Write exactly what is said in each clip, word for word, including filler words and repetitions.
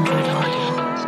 hundred audio.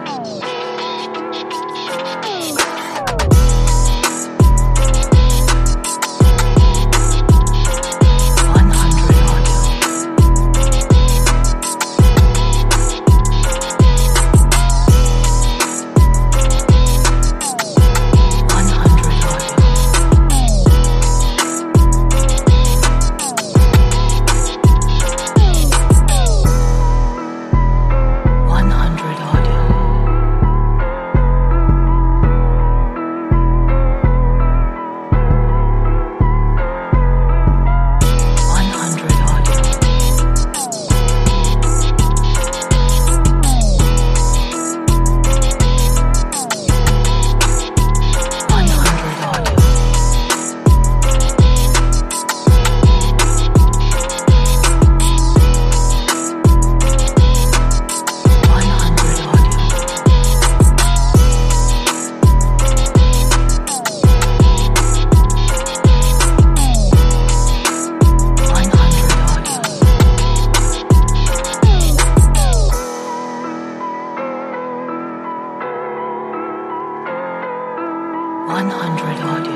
One hundred audio.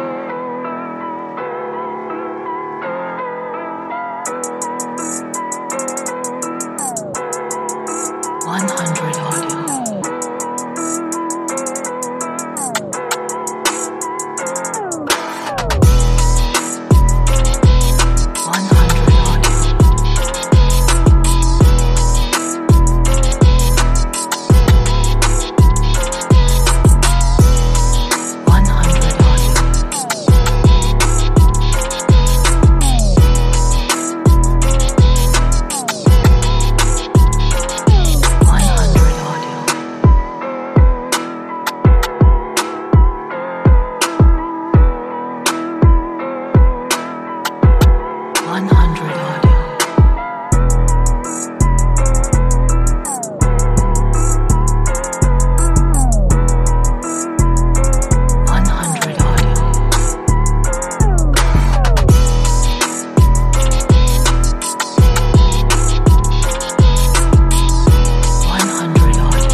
One hundred audio. One hundred audio. One hundred audio. One hundred audio. One hundred audio. One hundred audio. One hundred audio.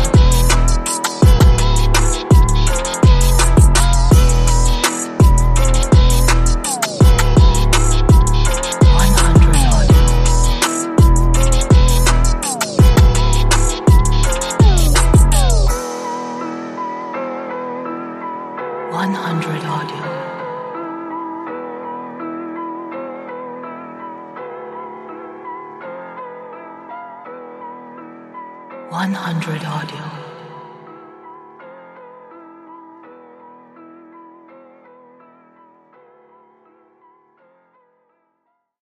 One hundred audio. One hundred audio. One hundred audio.